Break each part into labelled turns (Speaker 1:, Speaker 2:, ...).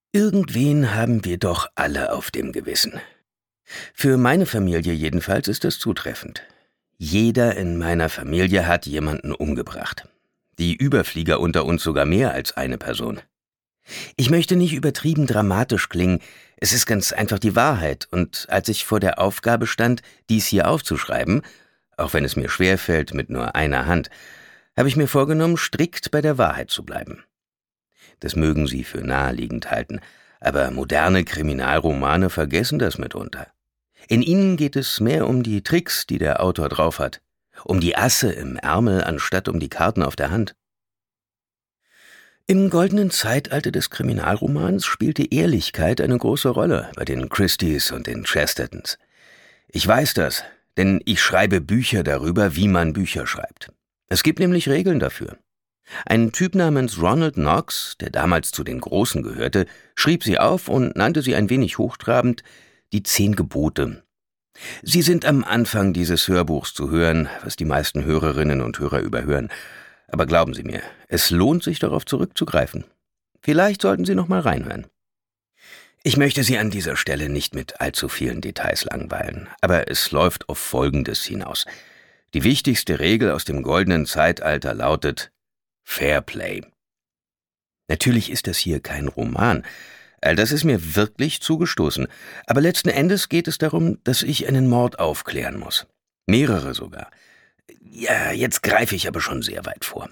Speaker 1: Irgendwen haben wir doch alle auf dem Gewissen. Für meine Familie jedenfalls ist das zutreffend. Jeder in meiner Familie hat jemanden umgebracht. Die Überflieger unter uns sogar mehr als eine Person. Ich möchte nicht übertrieben dramatisch klingen, es ist ganz einfach die Wahrheit, und als ich vor der Aufgabe stand, dies hier aufzuschreiben, auch wenn es mir schwerfällt mit nur einer Hand, habe ich mir vorgenommen, strikt bei der Wahrheit zu bleiben. Das mögen Sie für naheliegend halten, aber moderne Kriminalromane vergessen das mitunter. In ihnen geht es mehr um die Tricks, die der Autor drauf hat, um die Asse im Ärmel anstatt um die Karten auf der Hand. Im goldenen Zeitalter des Kriminalromans spielte Ehrlichkeit eine große Rolle bei den Christies und den Chestertons. Ich weiß das, denn ich schreibe Bücher darüber, wie man Bücher schreibt. Es gibt nämlich Regeln dafür. Ein Typ namens Ronald Knox, der damals zu den Großen gehörte, schrieb sie auf und nannte sie ein wenig hochtrabend die 10 Gebote. Sie sind am Anfang dieses Hörbuchs zu hören, was die meisten Hörerinnen und Hörer überhören. Aber glauben Sie mir, es lohnt sich, darauf zurückzugreifen. Vielleicht sollten Sie noch mal reinhören. Ich möchte Sie an dieser Stelle nicht mit allzu vielen Details langweilen, aber es läuft auf Folgendes hinaus. Die wichtigste Regel aus dem goldenen Zeitalter lautet Fair Play. Natürlich ist das hier kein Roman. All das ist mir wirklich zugestoßen. Aber letzten Endes geht es darum, dass ich einen Mord aufklären muss. Mehrere sogar. Ja, jetzt greife ich aber schon sehr weit vor.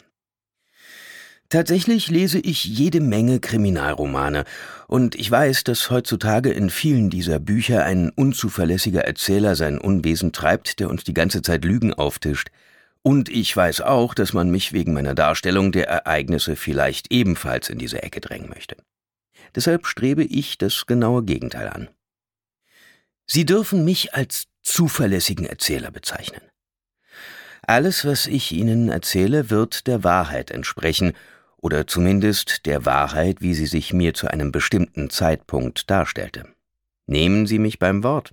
Speaker 1: Tatsächlich lese ich jede Menge Kriminalromane, und ich weiß, dass heutzutage in vielen dieser Bücher ein unzuverlässiger Erzähler sein Unwesen treibt, der uns die ganze Zeit Lügen auftischt. Und ich weiß auch, dass man mich wegen meiner Darstellung der Ereignisse vielleicht ebenfalls in diese Ecke drängen möchte. Deshalb strebe ich das genaue Gegenteil an. Sie dürfen mich als zuverlässigen Erzähler bezeichnen. Alles, was ich Ihnen erzähle, wird der Wahrheit entsprechen, oder zumindest der Wahrheit, wie sie sich mir zu einem bestimmten Zeitpunkt darstellte. Nehmen Sie mich beim Wort.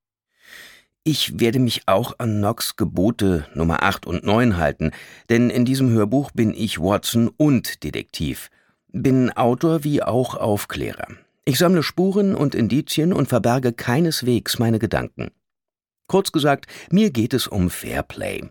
Speaker 1: Ich werde mich auch an Knox' Gebote Nummer 8 und 9 halten, denn in diesem Hörbuch bin ich Watson und Detektiv, bin Autor wie auch Aufklärer. Ich sammle Spuren und Indizien und verberge keineswegs meine Gedanken. Kurz gesagt, mir geht es um Fairplay.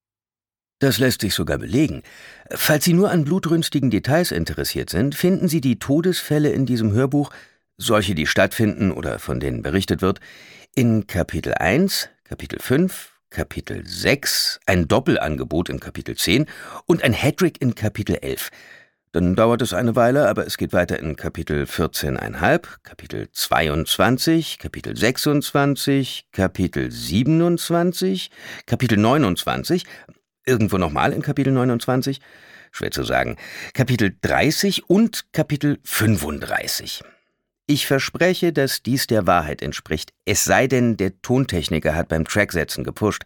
Speaker 1: Das lässt sich sogar belegen. Falls Sie nur an blutrünstigen Details interessiert sind, finden Sie die Todesfälle in diesem Hörbuch, solche, die stattfinden oder von denen berichtet wird, in Kapitel 1, Kapitel 5, Kapitel 6, ein Doppelangebot in Kapitel 10 und ein Hattrick in Kapitel 11. Dann dauert es eine Weile, aber es geht weiter in Kapitel 14,5, Kapitel 22, Kapitel 26, Kapitel 27, Kapitel 29, irgendwo nochmal in Kapitel 29, schwer zu sagen, Kapitel 30 und Kapitel 35. Ich verspreche, dass dies der Wahrheit entspricht, es sei denn, der Tontechniker hat beim Tracksetzen gepusht.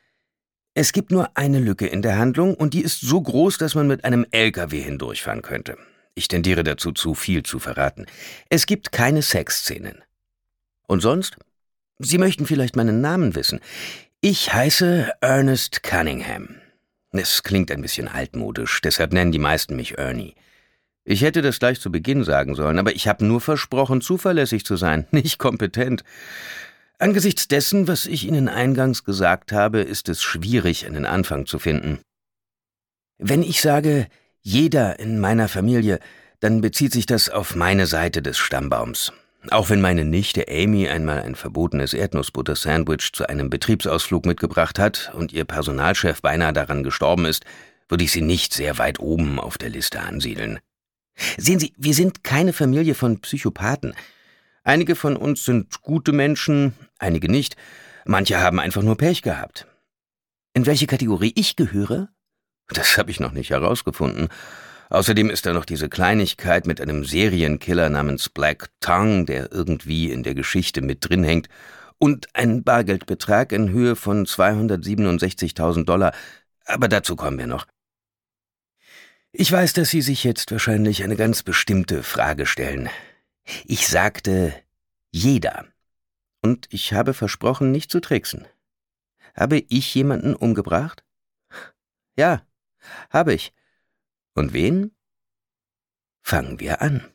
Speaker 1: Es gibt nur eine Lücke in der Handlung und die ist so groß, dass man mit einem LKW hindurchfahren könnte. Ich tendiere dazu, zu viel zu verraten. Es gibt keine Sexszenen. Und sonst? Sie möchten vielleicht meinen Namen wissen. Ich heiße Ernest Cunningham. Es klingt ein bisschen altmodisch, deshalb nennen die meisten mich Ernie. Ich hätte das gleich zu Beginn sagen sollen, aber ich habe nur versprochen, zuverlässig zu sein, nicht kompetent. Angesichts dessen, was ich Ihnen eingangs gesagt habe, ist es schwierig, einen Anfang zu finden. Wenn ich sage, jeder in meiner Familie, dann bezieht sich das auf meine Seite des Stammbaums. Auch wenn meine Nichte Amy einmal ein verbotenes Erdnussbutter-Sandwich zu einem Betriebsausflug mitgebracht hat und ihr Personalchef beinahe daran gestorben ist, würde ich sie nicht sehr weit oben auf der Liste ansiedeln. Sehen Sie, wir sind keine Familie von Psychopathen. Einige von uns sind gute Menschen, einige nicht. Manche haben einfach nur Pech gehabt. In welche Kategorie ich gehöre? Das habe ich noch nicht herausgefunden. Außerdem ist da noch diese Kleinigkeit mit einem Serienkiller namens Black Tongue, der irgendwie in der Geschichte mit drin hängt, und ein Bargeldbetrag in Höhe von $267.000. Aber dazu kommen wir noch. Ich weiß, dass Sie sich jetzt wahrscheinlich eine ganz bestimmte Frage stellen. Ich sagte jeder. Und ich habe versprochen, nicht zu tricksen. Habe ich jemanden umgebracht? Ja, habe ich. Und wen? Fangen wir an.